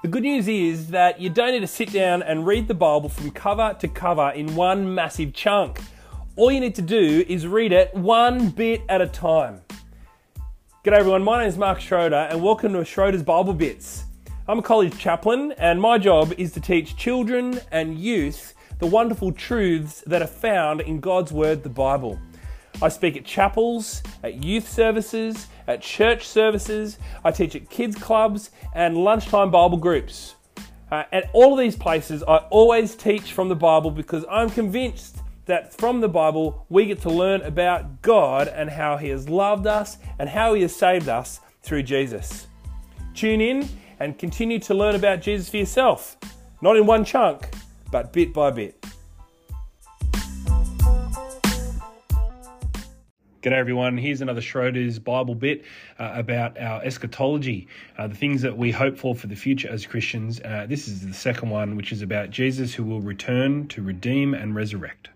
The good news is that you don't need to sit down and read the Bible from cover to cover in one massive chunk. All you need to do is read it one bit at a time. G'day everyone, my name is Mark Schroeder and welcome to Schroeder's Bible Bits. I'm a college chaplain and my job is to teach children and youth the wonderful truths that are found in God's Word, the Bible. I speak at chapels, at youth services, at church services, I teach at kids clubs and lunchtime Bible groups. At all of these places I always teach from the Bible because I'm convinced that from the Bible we get to learn about God and how He has loved us and how He has saved us through Jesus. Tune in and continue to learn about Jesus for yourself, not in one chunk, but bit by bit. G'day everyone, here's another Schroeder's Bible bit about our eschatology, the things that we hope for the future as Christians. This is the second one, which is about Jesus who will return to redeem and resurrect.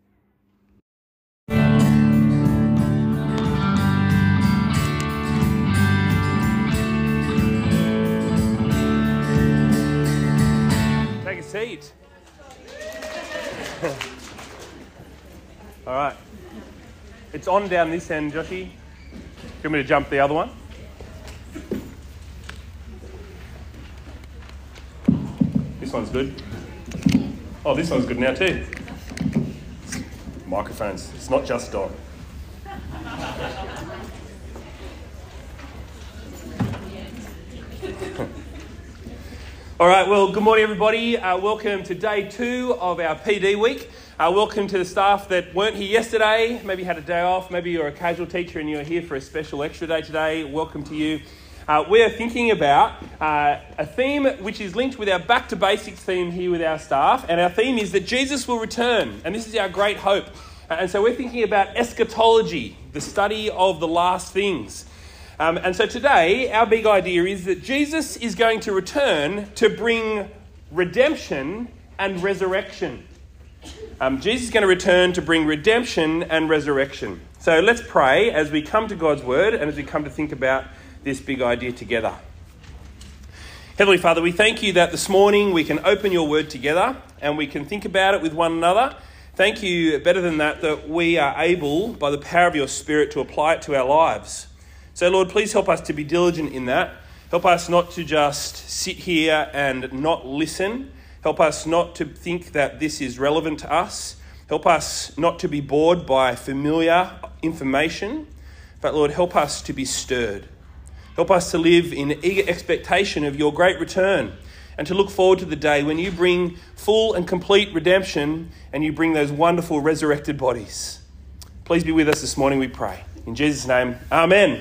Take a seat. All right. It's on down this end, Joshy. Do you want me to jump the other one? This one's good. Oh, this one's good now too. Microphones. It's not just on. All right, well, good morning, everybody. Welcome to day 2 of our PD week. Welcome to the staff that weren't here yesterday, maybe had a day off, maybe you're a casual teacher and you're here for a special extra day today. Welcome to you. We're thinking about a theme which is linked with our Back to Basics theme here with our staff, and our theme is that Jesus will return, and this is our great hope. And so we're thinking about eschatology, the study of the last things. And so today, our big idea is that Jesus is going to return to bring redemption and resurrection. Jesus is going to return to bring redemption and resurrection. So let's pray as we come to God's Word and as we come to think about this big idea together. Heavenly Father, we thank you that this morning we can open your Word together and we can think about it with one another. Thank you, better than that we are able, by the power of your Spirit, to apply it to our lives. So Lord, please help us to be diligent in that. Help us not to just sit here and not listen. Help us not to think that this is relevant to us. Help us not to be bored by familiar information. But Lord, help us to be stirred. Help us to live in eager expectation of your great return and to look forward to the day when you bring full and complete redemption and you bring those wonderful resurrected bodies. Please be with us this morning, we pray. In Jesus' name, amen.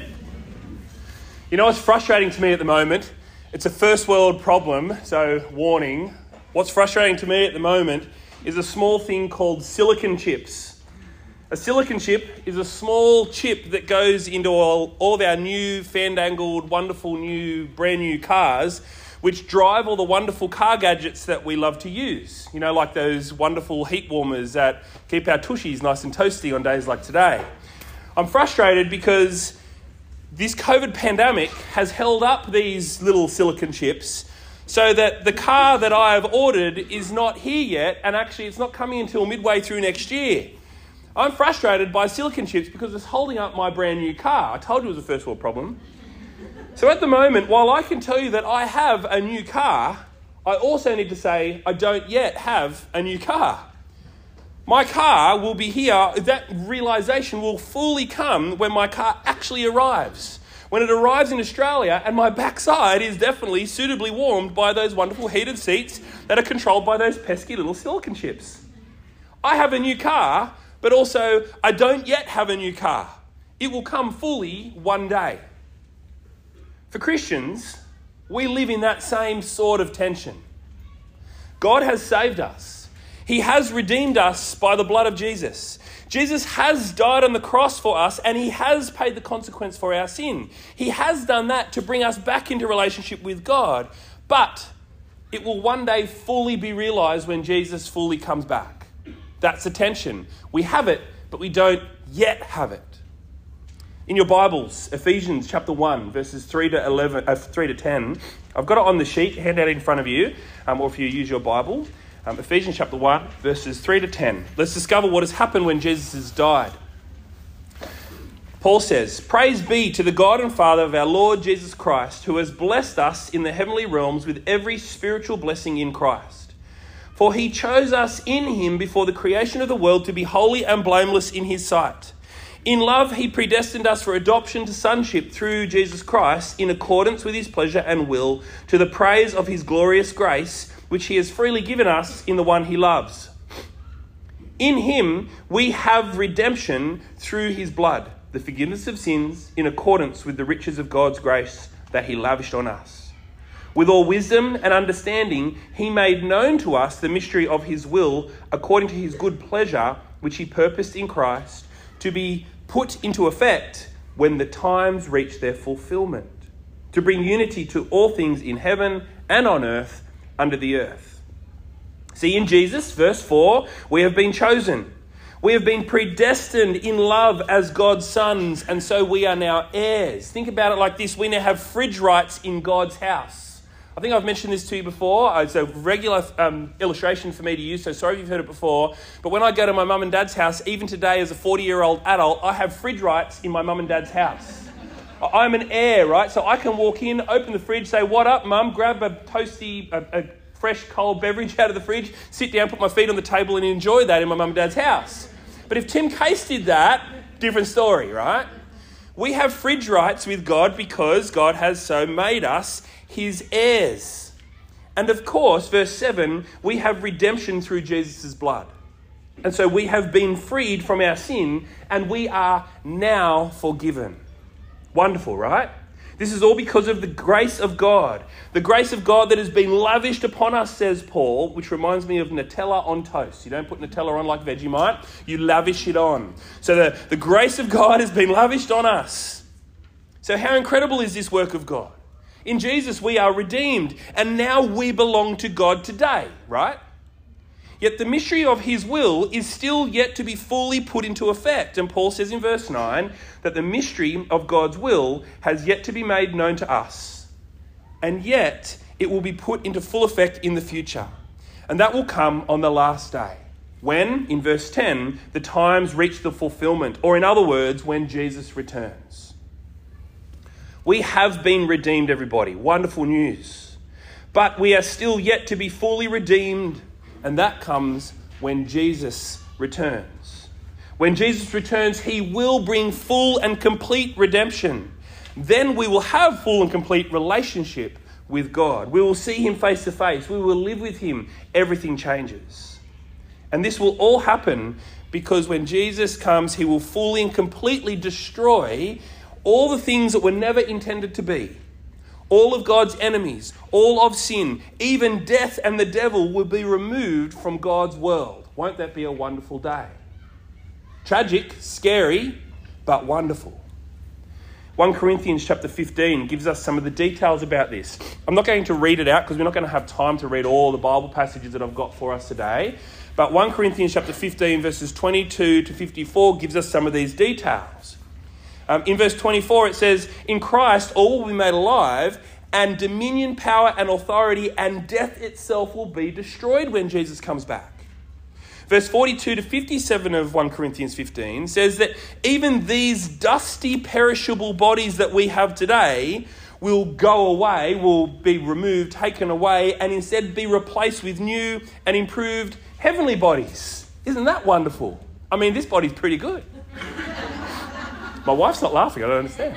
You know what's frustrating to me at the moment? It's a first world problem, so warning. What's frustrating to me at the moment is a small thing called silicon chips. A silicon chip is a small chip that goes into all of our new, fandangled, wonderful new, brand new cars, which drive all the wonderful car gadgets that we love to use. You know, like those wonderful heat warmers that keep our tushies nice and toasty on days like today. I'm frustrated because this COVID pandemic has held up these little silicon chips so that the car that I have ordered is not here yet, and actually it's not coming until midway through next year. I'm frustrated by silicon chips because it's holding up my brand new car. I told you it was a first world problem. So at the moment, while I can tell you that I have a new car, I also need to say I don't yet have a new car. My car will be here, that realisation will fully come when my car actually arrives. When it arrives in Australia and my backside is definitely suitably warmed by those wonderful heated seats that are controlled by those pesky little silicon chips. I have a new car, but also I don't yet have a new car. It will come fully one day. For Christians, we live in that same sort of tension. God has saved us. He has redeemed us by the blood of Jesus. Jesus has died on the cross for us and he has paid the consequence for our sin. He has done that to bring us back into relationship with God. But it will one day fully be realised when Jesus fully comes back. That's the tension. We have it, but we don't yet have it. In your Bibles, Ephesians chapter 1, verses 3 to 10. I've got it on the sheet, hand out in front of you, or if you use your Bible. Ephesians chapter 1, verses 3 to 10. Let's discover what has happened when Jesus has died. Paul says, "Praise be to the God and Father of our Lord Jesus Christ, who has blessed us in the heavenly realms with every spiritual blessing in Christ. For he chose us in him before the creation of the world to be holy and blameless in his sight. In love, he predestined us for adoption to sonship through Jesus Christ in accordance with his pleasure and will, to the praise of his glorious grace, which he has freely given us in the one he loves. In him, we have redemption through his blood, the forgiveness of sins in accordance with the riches of God's grace that he lavished on us. With all wisdom and understanding, he made known to us the mystery of his will according to his good pleasure, which he purposed in Christ, to be put into effect when the times reach their fulfillment, to bring unity to all things in heaven and on earth under the earth." See, in Jesus, verse 4, we have been chosen. We have been predestined in love as God's sons, and so we are now heirs. Think about it like this. We now have fridge rights in God's house. I think I've mentioned this to you before. It's a regular illustration for me to use, so sorry if you've heard it before. But when I go to my mum and dad's house, even today as a 40-year-old adult, I have fridge rights in my mum and dad's house. I'm an heir, right? So I can walk in, open the fridge, say, "What up, mum?" Grab a toasty, a fresh cold beverage out of the fridge, sit down, put my feet on the table and enjoy that in my mum and dad's house. But if Tim Case did that, different story, right? We have fridge rights with God because God has so made us his heirs. And of course, verse 7, we have redemption through Jesus' blood. And so we have been freed from our sin and we are now forgiven. Wonderful, right? This is all because of the grace of God. The grace of God that has been lavished upon us, says Paul, which reminds me of Nutella on toast. You don't put Nutella on like Vegemite, you lavish it on. So the grace of God has been lavished on us. So how incredible is this work of God? In Jesus, we are redeemed, and now we belong to God today, right? Yet the mystery of his will is still yet to be fully put into effect. And Paul says in verse 9 that the mystery of God's will has yet to be made known to us. And yet it will be put into full effect in the future. And that will come on the last day, when, in verse 10, the times reach the fulfillment, or in other words, when Jesus returns. We have been redeemed, everybody. Wonderful news. But we are still yet to be fully redeemed, and that comes when Jesus returns. When Jesus returns, he will bring full and complete redemption. Then we will have full and complete relationship with God. We will see him face to face. We will live with him. Everything changes. And this will all happen because when Jesus comes, he will fully and completely destroy all the things that were never intended to be. All of God's enemies, all of sin, even death and the devil will be removed from God's world. Won't that be a wonderful day? Tragic, scary, but wonderful. 1 Corinthians chapter 15 gives us some of the details about this. I'm not going to read it out because we're not going to have time to read all the Bible passages that I've got for us today. But 1 Corinthians chapter 15 verses 22 to 54 gives us some of these details. In verse 24 it says, "In Christ all will be made alive, and dominion, power and authority and death itself will be destroyed when Jesus comes back." Verse 42 to 57 of 1 Corinthians 15 says that even these dusty, perishable bodies that we have today will go away, will be removed, taken away, and instead be replaced with new and improved heavenly bodies. Isn't that wonderful? I mean, this body's pretty good. My wife's not laughing, I don't understand.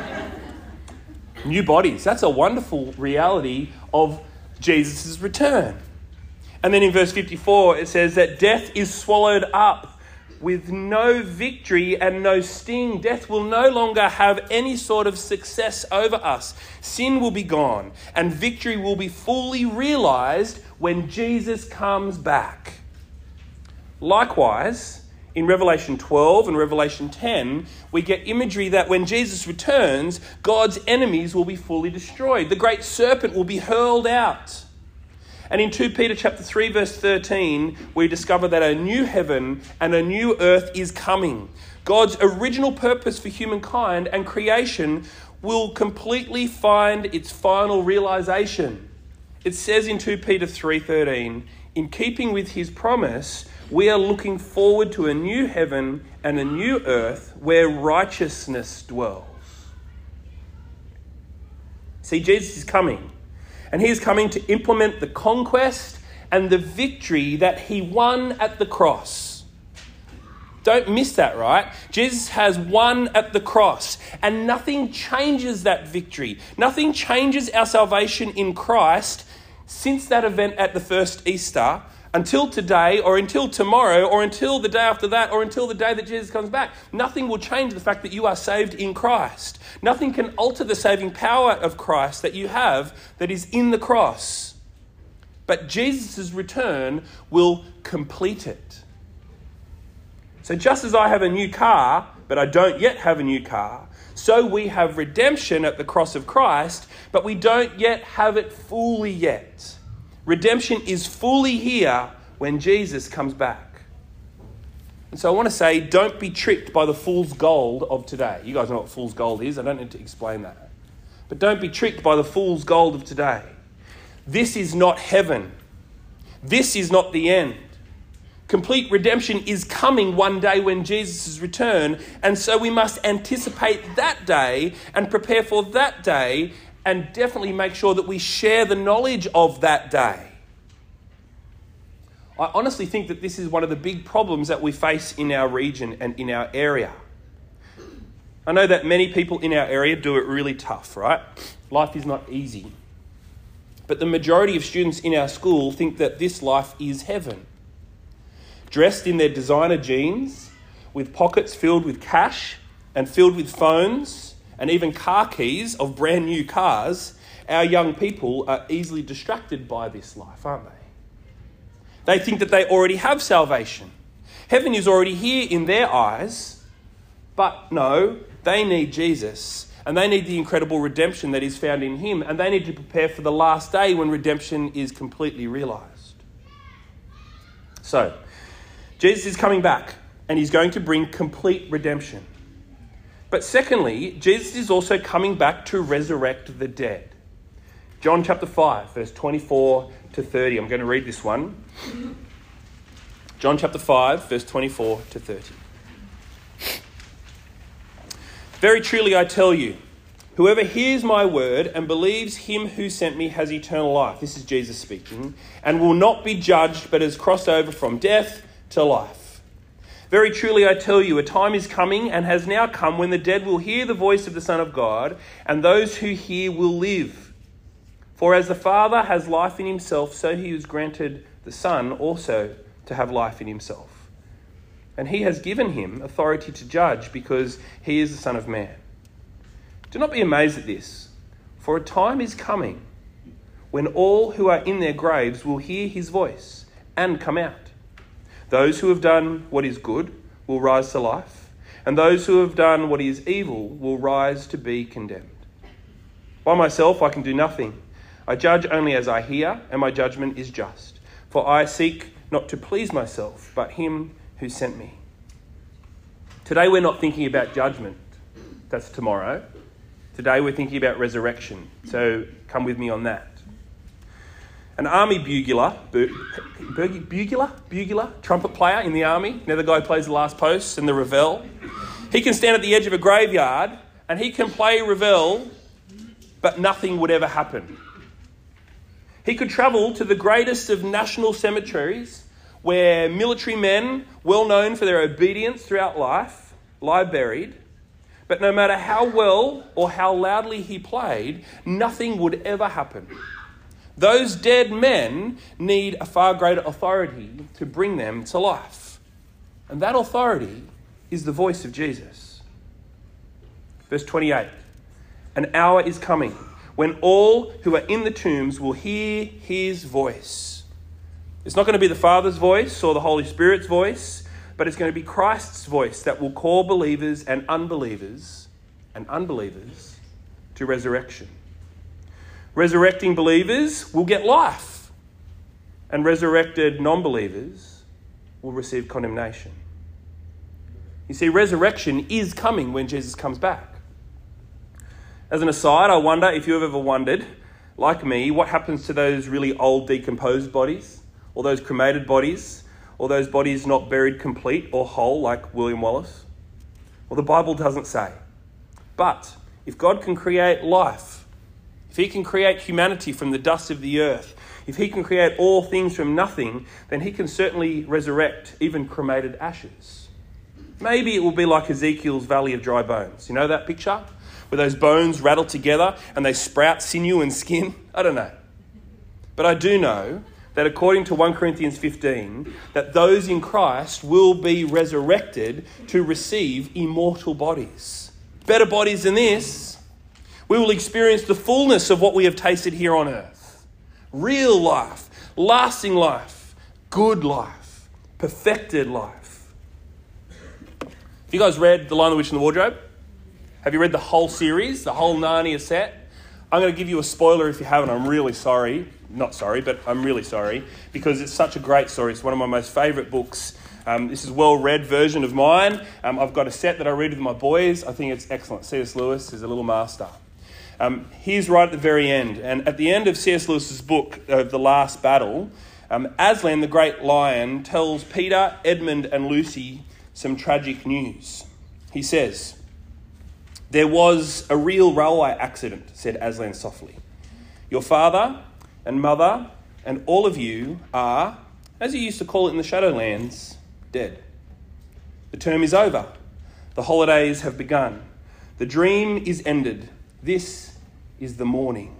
New bodies, that's a wonderful reality of Jesus' return. And then in verse 54, it says that death is swallowed up with no victory and no sting. Death will no longer have any sort of success over us. Sin will be gone and victory will be fully realized when Jesus comes back. Likewise, in Revelation 12 and Revelation 10, we get imagery that when Jesus returns, God's enemies will be fully destroyed. The great serpent will be hurled out. And in 2 Peter chapter 3, verse 13, we discover that a new heaven and a new earth is coming. God's original purpose for humankind and creation will completely find its final realization. It says in 2 Peter 3:13, in keeping with his promise, we are looking forward to a new heaven and a new earth where righteousness dwells. See, Jesus is coming, and he is coming to implement the conquest and the victory that he won at the cross. Don't miss that, right? Jesus has won at the cross, and nothing changes that victory. Nothing changes our salvation in Christ since that event at the first Easter until today, or until tomorrow, or until the day after that, or until the day that Jesus comes back. Nothing will change the fact that you are saved in Christ. Nothing can alter the saving power of Christ that you have that is in the cross. But Jesus' return will complete it. So just as I have a new car, but I don't yet have a new car, so we have redemption at the cross of Christ, but we don't yet have it fully yet. Redemption is fully here when Jesus comes back. And so I want to say, don't be tricked by the fool's gold of today. You guys know what fool's gold is. I don't need to explain that. But don't be tricked by the fool's gold of today. This is not heaven. This is not the end. Complete redemption is coming one day when Jesus' return, and so we must anticipate that day and prepare for that day, and definitely make sure that we share the knowledge of that day. I honestly think that this is one of the big problems that we face in our region and in our area. I know that many people in our area do it really tough, right? Life is not easy. But the majority of students in our school think that this life is heaven. Dressed in their designer jeans, with pockets filled with cash and filled with phones and even car keys of brand new cars, our young people are easily distracted by this life, aren't they? They think that they already have salvation. Heaven is already here in their eyes, but no, they need Jesus, and they need the incredible redemption that is found in him, and they need to prepare for the last day when redemption is completely realised. So, Jesus is coming back, and he's going to bring complete redemption. But secondly, Jesus is also coming back to resurrect the dead. John chapter 5, verse 24 to 30. I'm going to read this one. John chapter 5, verse 24 to 30. Very truly I tell you, whoever hears my word and believes him who sent me has eternal life. This is Jesus speaking. And will not be judged, but has crossed over from death to life. Very truly I tell you, a time is coming and has now come when the dead will hear the voice of the Son of God, and those who hear will live. For as the Father has life in himself, so he has granted the Son also to have life in himself. And he has given him authority to judge, because he is the Son of Man. Do not be amazed at this, for a time is coming when all who are in their graves will hear his voice and come out. Those who have done what is good will rise to life, and those who have done what is evil will rise to be condemned. By myself I can do nothing. I judge only as I hear, and my judgment is just. For I seek not to please myself, but him who sent me. Today we're not thinking about judgment. That's tomorrow. Today we're thinking about resurrection. So come with me on that. An army bugler, trumpet player in the army, the guy who plays the last post and the revel. He can stand at the edge of a graveyard and he can play revel, but nothing would ever happen. He could travel to the greatest of national cemeteries where military men, well known for their obedience throughout life, lie buried. But no matter how well or how loudly he played, nothing would ever happen. Those dead men need a far greater authority to bring them to life. And that authority is the voice of Jesus. Verse 28, an hour is coming when all who are in the tombs will hear his voice. It's not going to be the Father's voice or the Holy Spirit's voice, but it's going to be Christ's voice that will call believers and unbelievers to resurrection. Resurrecting believers will get life, and resurrected non-believers will receive condemnation. You see, resurrection is coming when Jesus comes back. As an aside, I wonder if you've ever wondered, like me, what happens to those really old decomposed bodies, or those cremated bodies, or those bodies not buried complete or whole like William Wallace? Well, the Bible doesn't say. But if God can create life, if he can create humanity from the dust of the earth, if he can create all things from nothing, then he can certainly resurrect even cremated ashes. Maybe it will be like Ezekiel's Valley of Dry Bones. You know that picture? Where those bones rattle together and they sprout sinew and skin? I don't know. But I do know that according to 1 Corinthians 15, that those in Christ will be resurrected to receive immortal bodies. Better bodies than this. We will experience the fullness of what we have tasted here on earth. Real life, lasting life, good life, perfected life. Have you guys read The Lion, the Witch and the Wardrobe? Have you read the whole series, the whole Narnia set? I'm going to give you a spoiler if you haven't. I'm really sorry. Not sorry, but I'm really sorry because it's such a great story. It's one of my most favourite books. This is a well-read version of mine. I've got a set that I read with my boys. I think it's excellent. C.S. Lewis is a little master. He's right at the very end. And at the end of C.S. Lewis's book, The Last Battle, Aslan, the great lion, tells Peter, Edmund and Lucy some tragic news. He says, "There was a real railway accident," said Aslan softly. "Your father and mother and all of you are, as you used to call it in the Shadowlands, dead. The term is over. The holidays have begun. The dream is ended. This is the morning."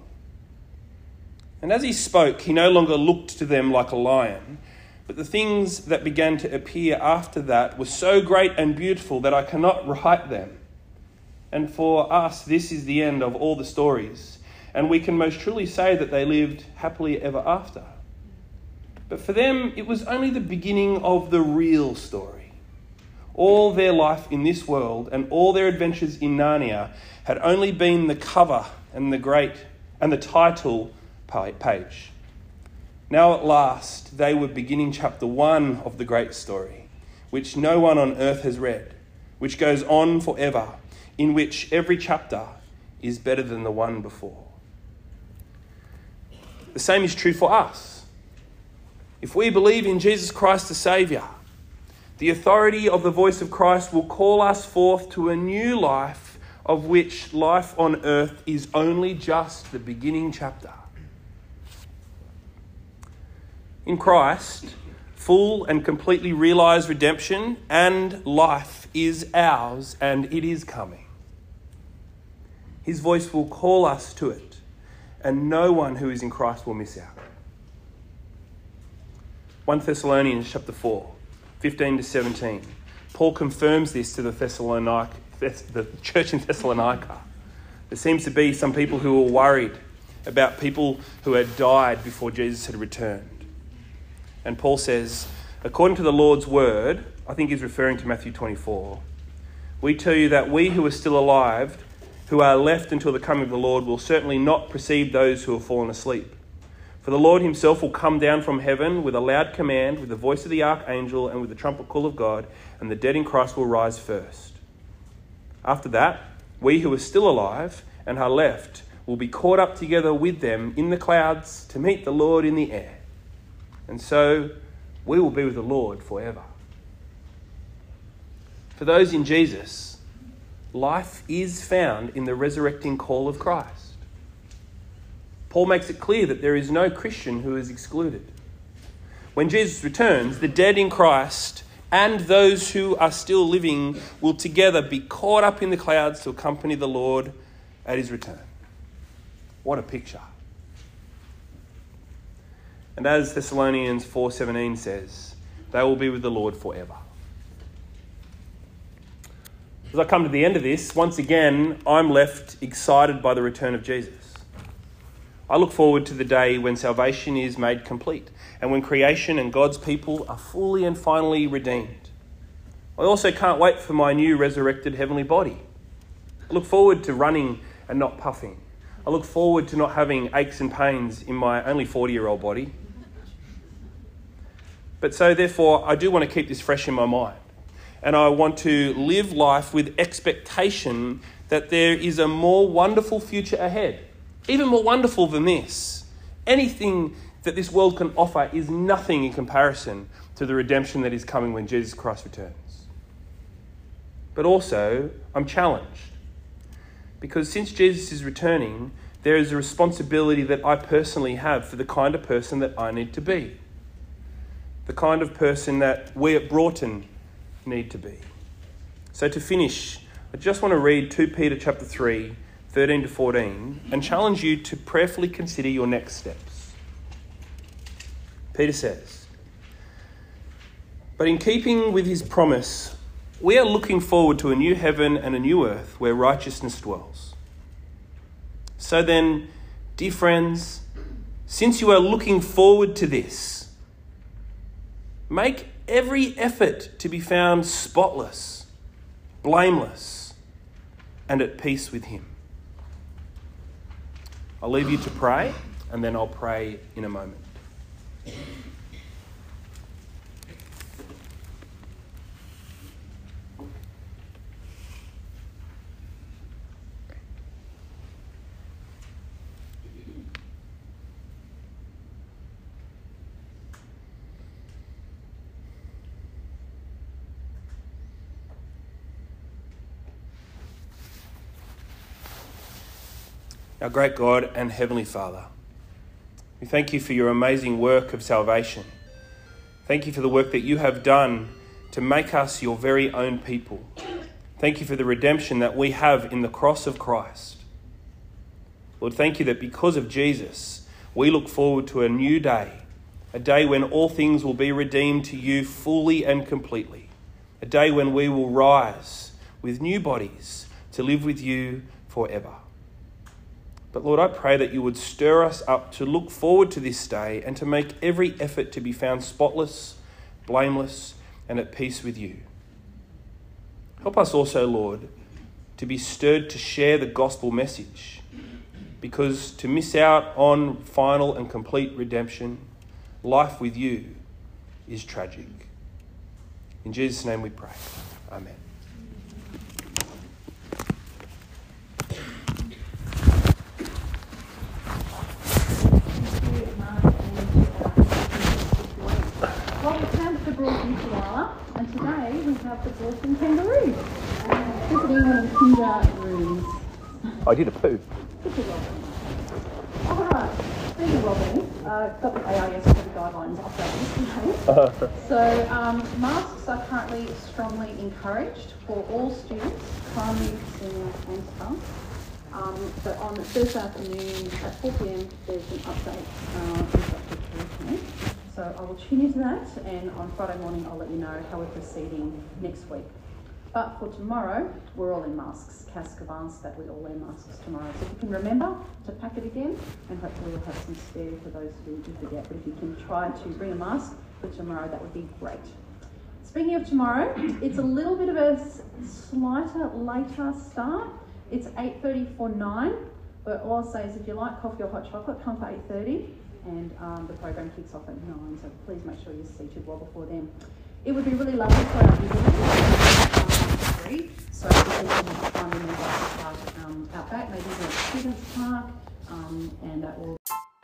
And as he spoke, he no longer looked to them like a lion, but the things that began to appear after that were so great and beautiful that I cannot write them. And for us, this is the end of all the stories, and we can most truly say that they lived happily ever after. But for them, it was only the beginning of the real story. All their life in this world and all their adventures in Narnia had only been the cover and the title page. Now at last, they were beginning chapter 1 of the great story, which no one on earth has read, which goes on forever, in which every chapter is better than the one before. The same is true for us. If we believe in Jesus Christ the Saviour, the authority of the voice of Christ will call us forth to a new life, of which life on earth is only just the beginning chapter. In Christ, full and completely realised redemption and life is ours, and it is coming. His voice will call us to it, and no one who is in Christ will miss out. 1 Thessalonians chapter 4, 15 to 17. Paul confirms this to the church in Thessalonica. There seems to be some people who were worried about people who had died before Jesus had returned. And Paul says, according to the Lord's word, I think he's referring to Matthew 24, we tell you that we who are still alive, who are left until the coming of the Lord, will certainly not precede those who have fallen asleep. For the Lord himself will come down from heaven with a loud command, with the voice of the archangel and with the trumpet call of God, and the dead in Christ will rise first. After that, we who are still alive and are left will be caught up together with them in the clouds to meet the Lord in the air. And so we will be with the Lord forever. For those in Jesus, life is found in the resurrecting call of Christ. Paul makes it clear that there is no Christian who is excluded. When Jesus returns, the dead in Christ and those who are still living will together be caught up in the clouds to accompany the Lord at his return. What a picture. And as Thessalonians 4:17 says, they will be with the Lord forever. As I come to the end of this, once again, I'm left excited by the return of Jesus. I look forward to the day when salvation is made complete and when creation and God's people are fully and finally redeemed. I also can't wait for my new resurrected heavenly body. I look forward to running and not puffing. I look forward to not having aches and pains in my only 40-year-old body. But so therefore, I do want to keep this fresh in my mind. and I want to live life with expectation that there is a more wonderful future ahead, even more wonderful than this. Anything that this world can offer is nothing in comparison to the redemption that is coming when Jesus Christ returns. But also, I'm challenged, because since Jesus is returning, there is a responsibility that I personally have for the kind of person that I need to be, the kind of person that we at Broughton need to be. So to finish, I just want to read 2 Peter chapter 3, 13 to 14, and challenge you to prayerfully consider your next steps. Peter says, "But in keeping with his promise, we are looking forward to a new heaven and a new earth where righteousness dwells. So then, dear friends, since you are looking forward to this, make every effort to be found spotless, blameless, and at peace with him." I'll leave you to pray, and then I'll pray in a moment. Our great God and Heavenly Father, we thank you for your amazing work of salvation. Thank you for the work that you have done to make us your very own people. Thank you for the redemption that we have in the cross of Christ. Lord, thank you that because of Jesus, we look forward to a new day, a day when all things will be redeemed to you fully and completely, a day when we will rise with new bodies to live with you forever. But Lord, I pray that you would stir us up to look forward to this day and to make every effort to be found spotless, blameless, and at peace with you. Help us also, Lord, to be stirred to share the gospel message, because to miss out on final and complete redemption, life with you, is tragic. In Jesus' name we pray. Amen. And today we have the Broughton Kangaroos visiting one of the kinder rooms. I did a poo. Alright, speaking of well-being, got the AIS COVID guidelines updated today. So masks are currently strongly encouraged for all students, primary, senior and staff. But on Thursday afternoon at 4 p.m 'there's an update instructed curriculum. So I will tune into that, and on Friday morning I'll let you know how we're proceeding next week. But for tomorrow, we're all in masks. Cask have asked that we all wear masks tomorrow. So if you can remember to pack it again, and hopefully we'll have some spare for those who forget. But if you can try to bring a mask for tomorrow, that would be great. Speaking of tomorrow, it's a little bit of a slighter, later start. It's 8:30 for 9, but all I'll say is if you like coffee or hot chocolate, come for 8:30. And the program kicks off at 9, so please make sure you're seated well before then. It would be really lovely for our visitors free, so if you can find them in the park out back, maybe the students' park, and that will.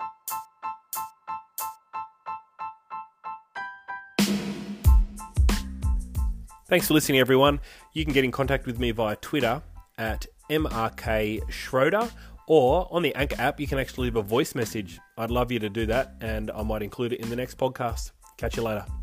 Thanks for listening, everyone. You can get in contact with me via Twitter at MRKSchroeder, or on the Anchor app, you can actually leave a voice message. I'd love you to do that, and I might include it in the next podcast. Catch you later.